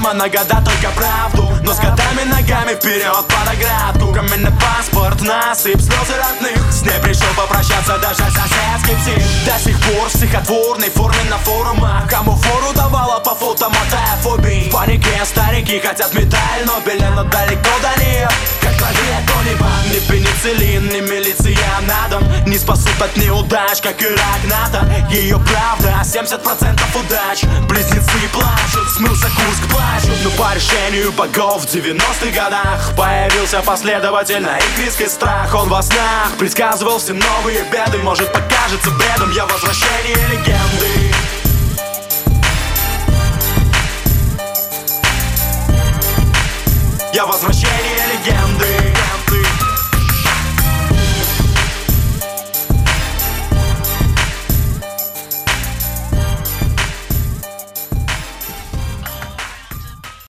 Мама нагода только правду, но с годами ногами вперед под оградку. Каменный паспорт, насыпь, слезы родных. С ней пришел попрощаться даже соседский псих. До сих пор в стихотворной форме на форумах кому фору давала по фото, мотая фобий. В панике старики хотят медаль Нобеля, но далеко до них, как правее кто-либо. Ни пенициллин, ни милиция на дом не спасут от неудач, как и рак НАТО. Ее правда, 70% удач. Близнецы плачут, смылся Курск, плачут. Но по решению богов в 90-х годах появился последовательно их риск и страх. Он во снах предсказывал все новые беды. Может, покажется бредом я возвращение легенды. Я возвращение